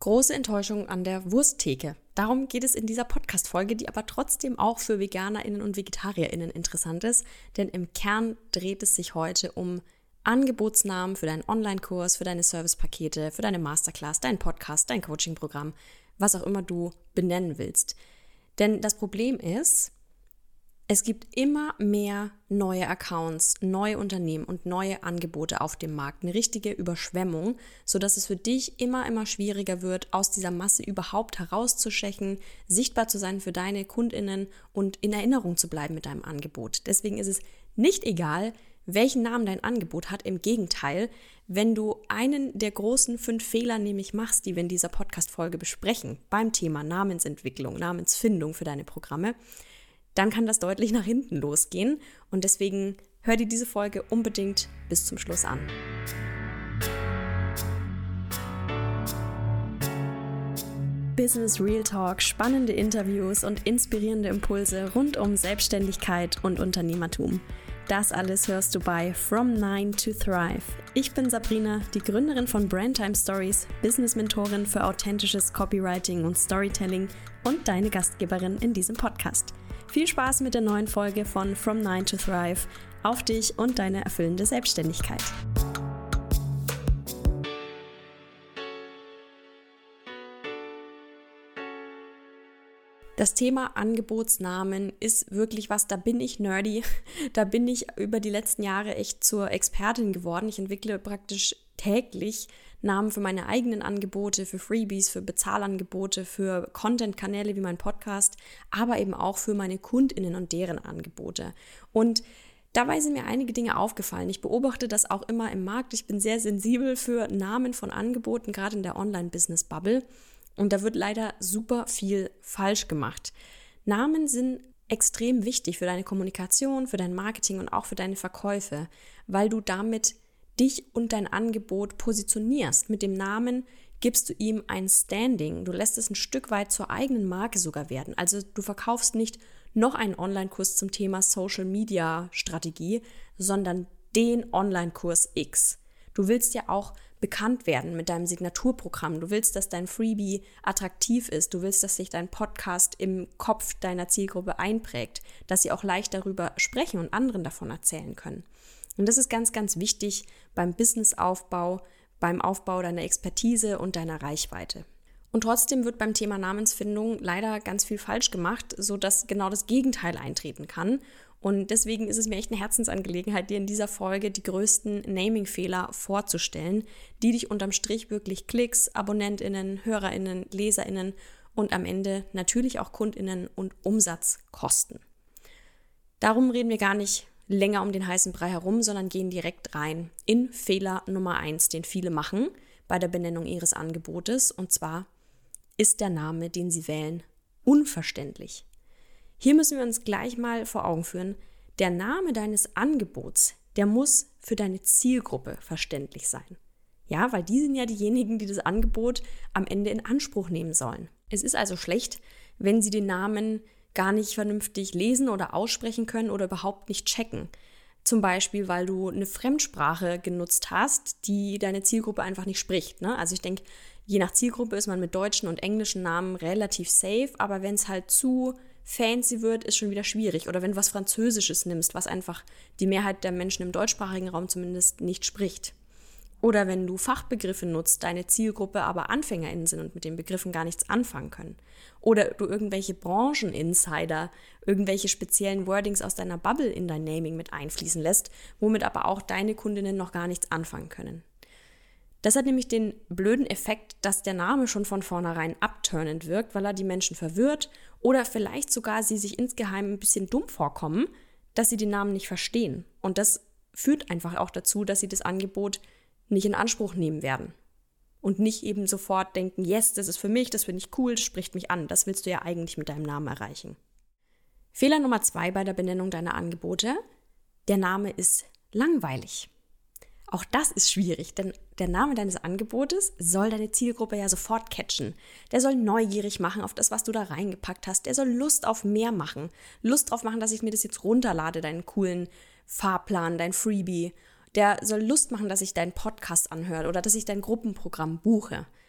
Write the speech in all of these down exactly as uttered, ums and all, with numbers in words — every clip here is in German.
Große Enttäuschung an der Wursttheke. Darum geht es in dieser Podcast-Folge, die aber trotzdem auch für VeganerInnen und VegetarierInnen interessant ist, denn im Kern dreht es sich heute um Angebotsnamen für deinen Online-Kurs, für deine Servicepakete, für deine Masterclass, deinen Podcast, dein Coaching-Programm, was auch immer du benennen willst. Denn das Problem ist, es gibt immer mehr neue Accounts, neue Unternehmen und neue Angebote auf dem Markt. Eine richtige Überschwemmung, sodass es für dich immer, immer schwieriger wird, aus dieser Masse überhaupt herauszustechen, sichtbar zu sein für deine KundInnen und in Erinnerung zu bleiben mit deinem Angebot. Deswegen ist es nicht egal, welchen Namen dein Angebot hat. Im Gegenteil, wenn du einen der großen fünf Fehler nämlich machst, die wir in dieser Podcast-Folge besprechen, beim Thema Namensentwicklung, Namensfindung für deine Programme, dann kann das deutlich nach hinten losgehen. Und deswegen hör dir diese Folge unbedingt bis zum Schluss an. Business Real Talk, spannende Interviews und inspirierende Impulse rund um Selbstständigkeit und Unternehmertum. Das alles hörst du bei From Nine to Thrive. Ich bin Sabrina, die Gründerin von Brandtime Stories, Business-Mentorin für authentisches Copywriting und Storytelling und deine Gastgeberin in diesem Podcast. Viel Spaß mit der neuen Folge von From Nine to Thrive auf dich und deine erfüllende Selbstständigkeit. Das Thema Angebotsnamen ist wirklich was, da bin ich nerdy, da bin ich über die letzten Jahre echt zur Expertin geworden. Ich entwickle praktisch täglich Namen für meine eigenen Angebote, für Freebies, für Bezahlangebote, für Content-Kanäle wie mein Podcast, aber eben auch für meine KundInnen und deren Angebote. Und dabei sind mir einige Dinge aufgefallen. Ich beobachte das auch immer im Markt. Ich bin sehr sensibel für Namen von Angeboten, gerade in der Online-Business-Bubble. Und da wird leider super viel falsch gemacht. Namen sind extrem wichtig für deine Kommunikation, für dein Marketing und auch für deine Verkäufe, weil du damit dich und dein Angebot positionierst. Mit dem Namen gibst du ihm ein Standing. Du lässt es ein Stück weit zur eigenen Marke sogar werden. Also du verkaufst nicht noch einen Online-Kurs zum Thema Social-Media-Strategie, sondern den Online-Kurs X. Du willst ja auch bekannt werden mit deinem Signaturprogramm. Du willst, dass dein Freebie attraktiv ist. Du willst, dass sich dein Podcast im Kopf deiner Zielgruppe einprägt, dass sie auch leicht darüber sprechen und anderen davon erzählen können. Und das ist ganz, ganz wichtig beim Businessaufbau, beim Aufbau deiner Expertise und deiner Reichweite. Und trotzdem wird beim Thema Namensfindung leider ganz viel falsch gemacht, sodass genau das Gegenteil eintreten kann. Und deswegen ist es mir echt eine Herzensangelegenheit, dir in dieser Folge die größten Naming-Fehler vorzustellen, die dich unterm Strich wirklich Klicks, AbonnentInnen, HörerInnen, LeserInnen und am Ende natürlich auch KundInnen und Umsatz kosten. Darum reden wir gar nicht länger um den heißen Brei herum, sondern gehen direkt rein in Fehler Nummer eins, den viele machen bei der Benennung ihres Angebotes. Und zwar ist der Name, den sie wählen, unverständlich. Hier müssen wir uns gleich mal vor Augen führen, der Name deines Angebots, der muss für deine Zielgruppe verständlich sein. Ja, weil die sind ja diejenigen, die das Angebot am Ende in Anspruch nehmen sollen. Es ist also schlecht, wenn sie den Namen gar nicht vernünftig lesen oder aussprechen können oder überhaupt nicht checken. Zum Beispiel, weil du eine Fremdsprache genutzt hast, die deine Zielgruppe einfach nicht spricht. Ne? Also ich denke, je nach Zielgruppe ist man mit deutschen und englischen Namen relativ safe, aber wenn es halt zu fancy wird, ist schon wieder schwierig. Oder wenn du was Französisches nimmst, was einfach die Mehrheit der Menschen im deutschsprachigen Raum zumindest nicht spricht. Oder wenn du Fachbegriffe nutzt, deine Zielgruppe aber AnfängerInnen sind und mit den Begriffen gar nichts anfangen können. Oder du irgendwelche Brancheninsider, irgendwelche speziellen Wordings aus deiner Bubble in dein Naming mit einfließen lässt, womit aber auch deine Kundinnen noch gar nichts anfangen können. Das hat nämlich den blöden Effekt, dass der Name schon von vornherein abturnend wirkt, weil er die Menschen verwirrt oder vielleicht sogar sie sich insgeheim ein bisschen dumm vorkommen, dass sie den Namen nicht verstehen. Und das führt einfach auch dazu, dass sie das Angebot nicht in Anspruch nehmen werden. Und nicht eben sofort denken, yes, das ist für mich, das finde ich cool, das spricht mich an. Das willst du ja eigentlich mit deinem Namen erreichen. Fehler Nummer zwei bei der Benennung deiner Angebote: Der Name ist langweilig. Auch das ist schwierig, denn der Name deines Angebotes soll deine Zielgruppe ja sofort catchen. Der soll neugierig machen auf das, was du da reingepackt hast. Der soll Lust auf mehr machen. Lust drauf machen, dass ich mir das jetzt runterlade, deinen coolen Fahrplan, dein Freebie. Der soll Lust machen, dass ich deinen Podcast anhöre oder dass ich dein Gruppenprogramm buche.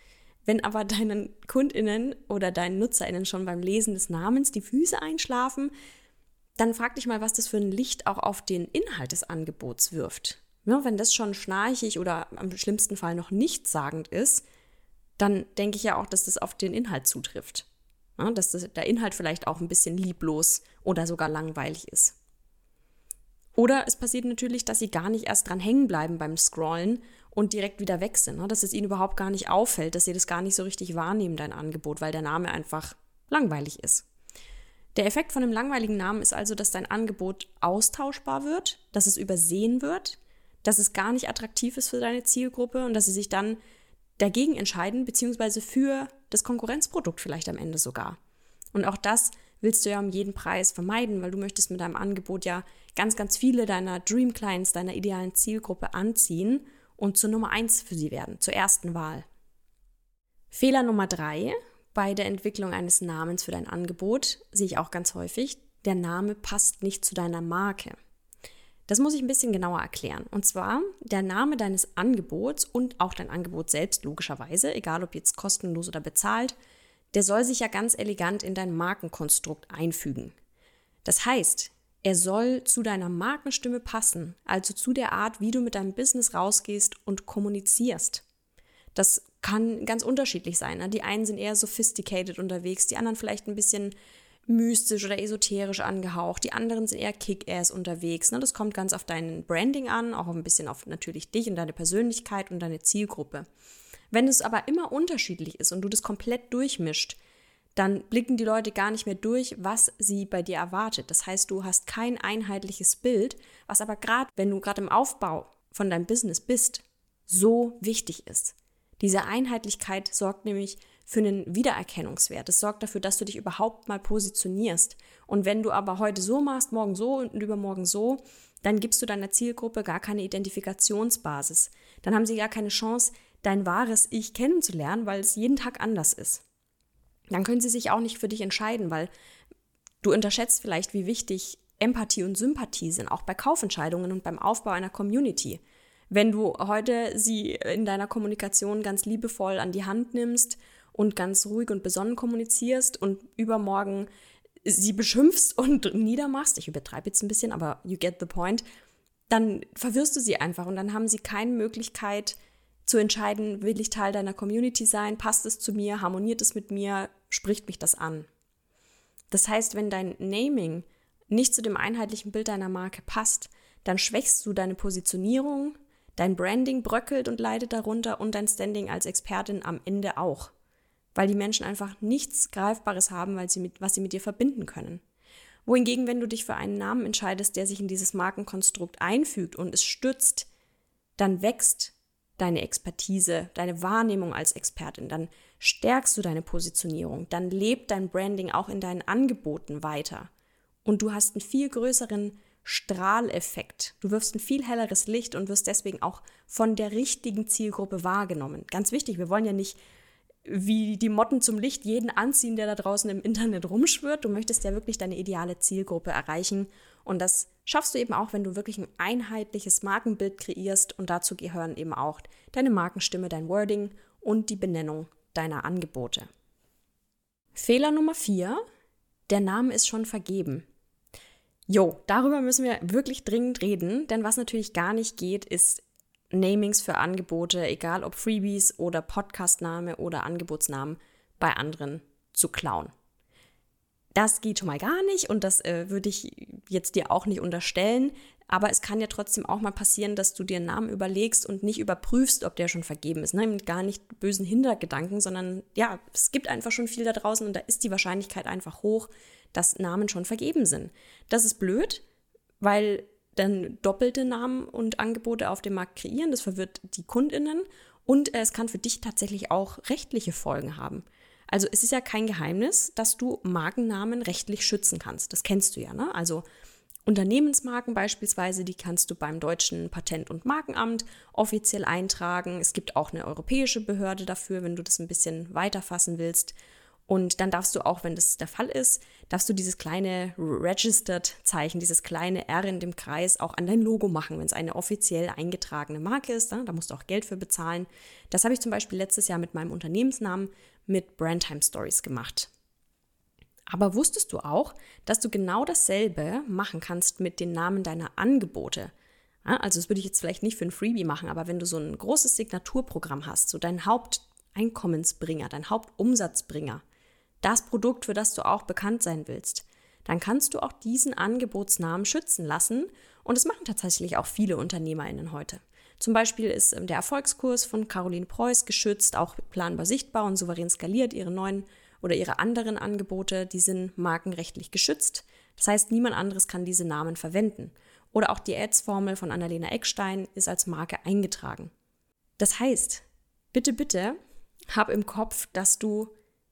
Wenn aber deinen KundInnen oder deinen NutzerInnen schon beim Lesen des Namens die Füße einschlafen, dann frag dich mal, was das für ein Licht auch auf den Inhalt des Angebots wirft. Ja, wenn das schon schnarchig oder am schlimmsten Fall noch nichtssagend ist, dann denke ich ja auch, dass das auf den Inhalt zutrifft. Ja, dass das, der Inhalt vielleicht auch ein bisschen lieblos oder sogar langweilig ist. Oder es passiert natürlich, dass sie gar nicht erst dran hängen bleiben beim Scrollen und direkt wieder weg sind. Ne? Dass es ihnen überhaupt gar nicht auffällt, dass sie das gar nicht so richtig wahrnehmen, dein Angebot, weil der Name einfach langweilig ist. Der Effekt von einem langweiligen Namen ist also, dass dein Angebot austauschbar wird, dass es übersehen wird, dass es gar nicht attraktiv ist für deine Zielgruppe und dass sie sich dann dagegen entscheiden, beziehungsweise für das Konkurrenzprodukt vielleicht am Ende sogar. Und auch das willst du ja um jeden Preis vermeiden, weil du möchtest mit deinem Angebot ja ganz, ganz viele deiner Dream Clients, deiner idealen Zielgruppe anziehen und zur Nummer eins für sie werden, zur ersten Wahl. Fehler Nummer drei bei der Entwicklung eines Namens für dein Angebot sehe ich auch ganz häufig, der Name passt nicht zu deiner Marke. Das muss ich ein bisschen genauer erklären. Und zwar, der Name deines Angebots und auch dein Angebot selbst logischerweise, egal ob jetzt kostenlos oder bezahlt, der soll sich ja ganz elegant in dein Markenkonstrukt einfügen. Das heißt, er soll zu deiner Markenstimme passen, also zu der Art, wie du mit deinem Business rausgehst und kommunizierst. Das kann ganz unterschiedlich sein. Ne? Die einen sind eher sophisticated unterwegs, die anderen vielleicht ein bisschen mystisch oder esoterisch angehaucht, die anderen sind eher Kick-Ass unterwegs. Ne? Das kommt ganz auf dein Branding an, auch ein bisschen auf natürlich dich und deine Persönlichkeit und deine Zielgruppe. Wenn es aber immer unterschiedlich ist und du das komplett durchmischt, dann blicken die Leute gar nicht mehr durch, was sie bei dir erwartet. Das heißt, du hast kein einheitliches Bild, was aber gerade, wenn du gerade im Aufbau von deinem Business bist, so wichtig ist. Diese Einheitlichkeit sorgt nämlich für einen Wiedererkennungswert. Es sorgt dafür, dass du dich überhaupt mal positionierst. Und wenn du aber heute so machst, morgen so und übermorgen so, dann gibst du deiner Zielgruppe gar keine Identifikationsbasis. Dann haben sie gar keine Chance, dein wahres Ich kennenzulernen, weil es jeden Tag anders ist. Dann können sie sich auch nicht für dich entscheiden, weil du unterschätzt vielleicht, wie wichtig Empathie und Sympathie sind, auch bei Kaufentscheidungen und beim Aufbau einer Community. Wenn du heute sie in deiner Kommunikation ganz liebevoll an die Hand nimmst und ganz ruhig und besonnen kommunizierst und übermorgen sie beschimpfst und niedermachst, ich übertreibe jetzt ein bisschen, aber you get the point, dann verwirrst du sie einfach und dann haben sie keine Möglichkeit zu entscheiden, will ich Teil deiner Community sein, passt es zu mir, harmoniert es mit mir, spricht mich das an. Das heißt, wenn dein Naming nicht zu dem einheitlichen Bild deiner Marke passt, dann schwächst du deine Positionierung, dein Branding bröckelt und leidet darunter und dein Standing als Expertin am Ende auch, weil die Menschen einfach nichts Greifbares haben, weil sie mit, was sie mit dir verbinden können. Wohingegen, wenn du dich für einen Namen entscheidest, der sich in dieses Markenkonstrukt einfügt und es stützt, dann wächst deine Expertise, deine Wahrnehmung als Expertin, dann stärkst du deine Positionierung, dann lebt dein Branding auch in deinen Angeboten weiter und du hast einen viel größeren Strahleffekt. Du wirfst ein viel helleres Licht und wirst deswegen auch von der richtigen Zielgruppe wahrgenommen. Ganz wichtig, wir wollen ja nicht wie die Motten zum Licht jeden anziehen, der da draußen im Internet rumschwirrt. Du möchtest ja wirklich deine ideale Zielgruppe erreichen und das schaffst du eben auch, wenn du wirklich ein einheitliches Markenbild kreierst und dazu gehören eben auch deine Markenstimme, dein Wording und die Benennung deiner Angebote. Fehler Nummer vier, der Name ist schon vergeben. Jo, darüber müssen wir wirklich dringend reden, denn was natürlich gar nicht geht, ist Namings für Angebote, egal ob Freebies oder Podcastname oder Angebotsnamen bei anderen zu klauen. Das geht schon mal gar nicht und das äh, würde ich jetzt dir auch nicht unterstellen, aber es kann ja trotzdem auch mal passieren, dass du dir einen Namen überlegst und nicht überprüfst, ob der schon vergeben ist. Ne? Mit gar nicht bösen Hintergedanken, sondern ja, es gibt einfach schon viel da draußen und da ist die Wahrscheinlichkeit einfach hoch, dass Namen schon vergeben sind. Das ist blöd, weil dann doppelte Namen und Angebote auf dem Markt kreieren, das verwirrt die KundInnen und äh, es kann für dich tatsächlich auch rechtliche Folgen haben. Also es ist ja kein Geheimnis, dass du Markennamen rechtlich schützen kannst. Das kennst du ja, ne? Also Unternehmensmarken beispielsweise, die kannst du beim deutschen Patent- und Markenamt offiziell eintragen. Es gibt auch eine europäische Behörde dafür, wenn du das ein bisschen weiterfassen willst. Und dann darfst du auch, wenn das der Fall ist, darfst du dieses kleine Registered-Zeichen, dieses kleine R in dem Kreis auch an dein Logo machen, wenn es eine offiziell eingetragene Marke ist. Da musst du auch Geld für bezahlen. Das habe ich zum Beispiel letztes Jahr mit meinem Unternehmensnamen mit Brandtime Stories gemacht. Aber wusstest du auch, dass du genau dasselbe machen kannst mit den Namen deiner Angebote? Ja, also das würde ich jetzt vielleicht nicht für ein Freebie machen, aber wenn du so ein großes Signaturprogramm hast, so dein Haupteinkommensbringer, dein Hauptumsatzbringer, das Produkt, für das du auch bekannt sein willst, dann kannst du auch diesen Angebotsnamen schützen lassen. Und das machen tatsächlich auch viele UnternehmerInnen heute. Zum Beispiel ist der Erfolgskurs von Caroline Preuß geschützt, auch planbar sichtbar und souverän skaliert. Ihre neuen oder ihre anderen Angebote, die sind markenrechtlich geschützt. Das heißt, niemand anderes kann diese Namen verwenden. Oder auch die Ads-Formel von Annalena Eckstein ist als Marke eingetragen. Das heißt, bitte, bitte, hab im Kopf, dass du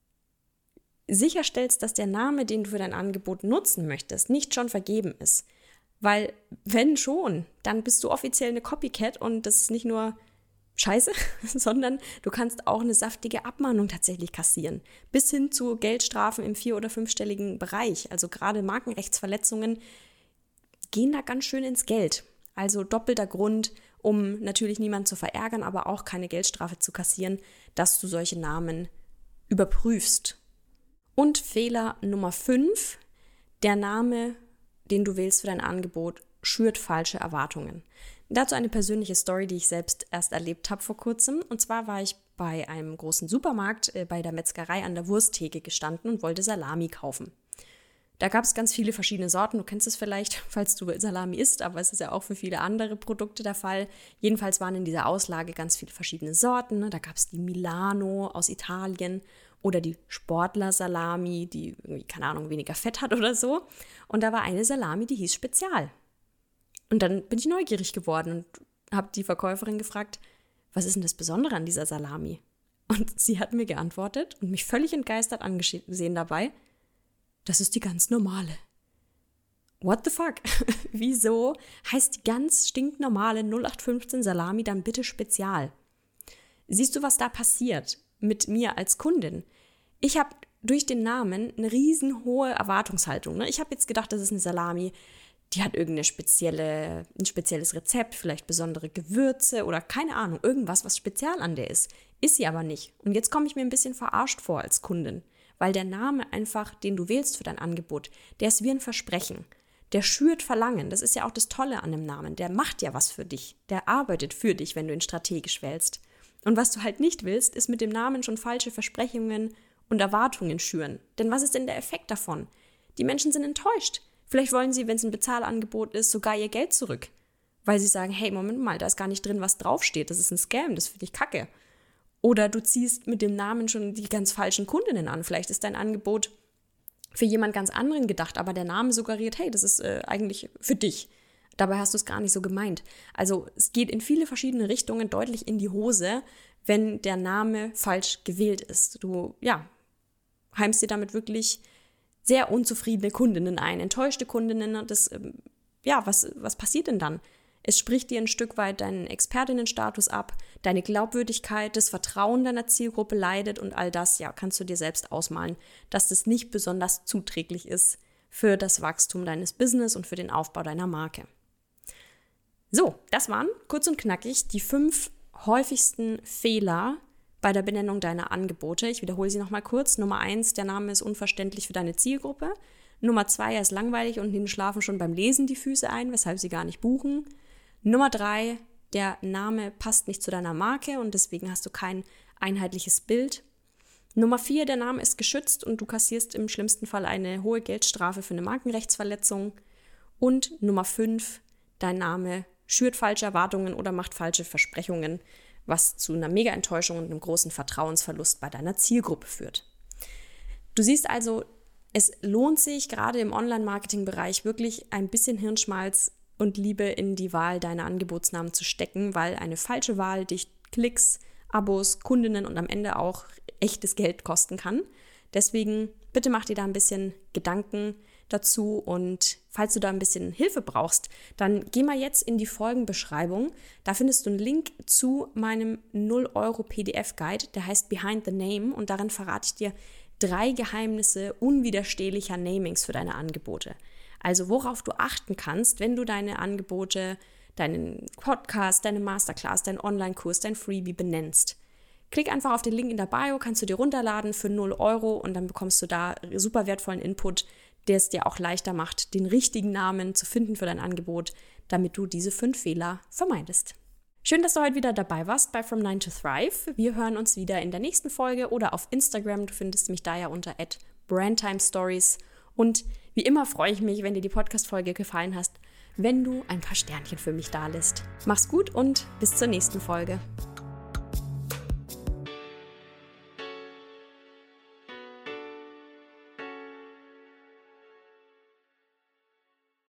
sicherstellst, dass der Name, den du für dein Angebot nutzen möchtest, nicht schon vergeben ist. Weil wenn schon, dann bist du offiziell eine Copycat und das ist nicht nur Scheiße, sondern du kannst auch eine saftige Abmahnung tatsächlich kassieren. Bis hin zu Geldstrafen im vier- oder fünfstelligen Bereich. Also gerade Markenrechtsverletzungen gehen da ganz schön ins Geld. Also doppelter Grund, um natürlich niemanden zu verärgern, aber auch keine Geldstrafe zu kassieren, dass du solche Namen überprüfst. Und Fehler Nummer fünf, der Name, den du wählst für dein Angebot, schürt falsche Erwartungen. Dazu eine persönliche Story, die ich selbst erst erlebt habe vor kurzem. Und zwar war ich bei einem großen Supermarkt äh, bei der Metzgerei an der Wursttheke gestanden und wollte Salami kaufen. Da gab es ganz viele verschiedene Sorten. Du kennst es vielleicht, falls du Salami isst, aber es ist ja auch für viele andere Produkte der Fall. Jedenfalls waren in dieser Auslage ganz viele verschiedene Sorten. Da gab es die Milano aus Italien oder die Sportler-Salami, die irgendwie, keine Ahnung, weniger Fett hat oder so. Und da war eine Salami, die hieß Spezial. Und dann bin ich neugierig geworden und habe die Verkäuferin gefragt, was ist denn das Besondere an dieser Salami? Und sie hat mir geantwortet und mich völlig entgeistert angesehen dabei, das ist die ganz normale. What the fuck? Wieso heißt die ganz stinknormale null acht fünfzehn Salami dann bitte Spezial? Siehst du, was da passiert mit mir als Kundin? Ich habe durch den Namen eine riesenhohe Erwartungshaltung. Ne? Ich habe jetzt gedacht, das ist eine Salami, die hat irgendeine spezielle, ein spezielles Rezept, vielleicht besondere Gewürze oder keine Ahnung, irgendwas, was spezial an der ist. Ist sie aber nicht. Und jetzt komme ich mir ein bisschen verarscht vor als Kundin, weil der Name einfach, den du wählst für dein Angebot, der ist wie ein Versprechen. Der schürt Verlangen. Das ist ja auch das Tolle an dem Namen. Der macht ja was für dich. Der arbeitet für dich, wenn du ihn strategisch wählst. Und was du halt nicht willst, ist mit dem Namen schon falsche Versprechungen und Erwartungen schüren. Denn was ist denn der Effekt davon? Die Menschen sind enttäuscht. Vielleicht wollen sie, wenn es ein Bezahlangebot ist, sogar ihr Geld zurück. Weil sie sagen, hey, Moment mal, da ist gar nicht drin, was draufsteht. Das ist ein Scam, das finde ich kacke. Oder du ziehst mit dem Namen schon die ganz falschen Kundinnen an. Vielleicht ist dein Angebot für jemand ganz anderen gedacht, aber der Name suggeriert, hey, das ist äh, eigentlich für dich. Dabei hast du es gar nicht so gemeint. Also es geht in viele verschiedene Richtungen deutlich in die Hose, wenn der Name falsch gewählt ist. Du, ja, heimst dir damit wirklich sehr unzufriedene Kundinnen ein, enttäuschte Kundinnen. Das, ähm, ja, was, was passiert denn dann? Es spricht dir ein Stück weit deinen Expertinnenstatus ab, deine Glaubwürdigkeit, das Vertrauen deiner Zielgruppe leidet und all das, ja, kannst du dir selbst ausmalen, dass das nicht besonders zuträglich ist für das Wachstum deines Business und für den Aufbau deiner Marke. So, das waren kurz und knackig die fünf häufigsten Fehler bei der Benennung deiner Angebote. Ich wiederhole sie nochmal kurz. Nummer eins, der Name ist unverständlich für deine Zielgruppe. Nummer zwei, er ist langweilig und ihnen schlafen schon beim Lesen die Füße ein, weshalb sie gar nicht buchen. Nummer drei, der Name passt nicht zu deiner Marke und deswegen hast du kein einheitliches Bild. Nummer vier, der Name ist geschützt und du kassierst im schlimmsten Fall eine hohe Geldstrafe für eine Markenrechtsverletzung. Und Nummer fünf, dein Name schürt falsche Erwartungen oder macht falsche Versprechungen, was zu einer Mega-Enttäuschung und einem großen Vertrauensverlust bei deiner Zielgruppe führt. Du siehst also, es lohnt sich gerade im Online-Marketing-Bereich wirklich ein bisschen Hirnschmalz und Liebe in die Wahl deiner Angebotsnamen zu stecken, weil eine falsche Wahl dich Klicks, Abos, Kundinnen und am Ende auch echtes Geld kosten kann. Deswegen bitte mach dir da ein bisschen Gedanken dazu und falls du da ein bisschen Hilfe brauchst, dann geh mal jetzt in die Folgenbeschreibung. Da findest du einen Link zu meinem null Euro P D F-Guide, der heißt Behind the Name und darin verrate ich dir, drei Geheimnisse unwiderstehlicher Namings für deine Angebote. Also worauf du achten kannst, wenn du deine Angebote, deinen Podcast, deine Masterclass, deinen Online-Kurs, dein Freebie benennst. Klick einfach auf den Link in der Bio, kannst du dir runterladen für null Euro und dann bekommst du da super wertvollen Input, der es dir auch leichter macht, den richtigen Namen zu finden für dein Angebot, damit du diese fünf Fehler vermeidest. Schön, dass du heute wieder dabei warst bei From nine to Thrive. Wir hören uns wieder in der nächsten Folge oder auf Instagram. Du findest mich da ja unter at brandtimestories. Und wie immer freue ich mich, wenn dir die Podcast-Folge gefallen hat, wenn du ein paar Sternchen für mich da lässt. Mach's gut und bis zur nächsten Folge.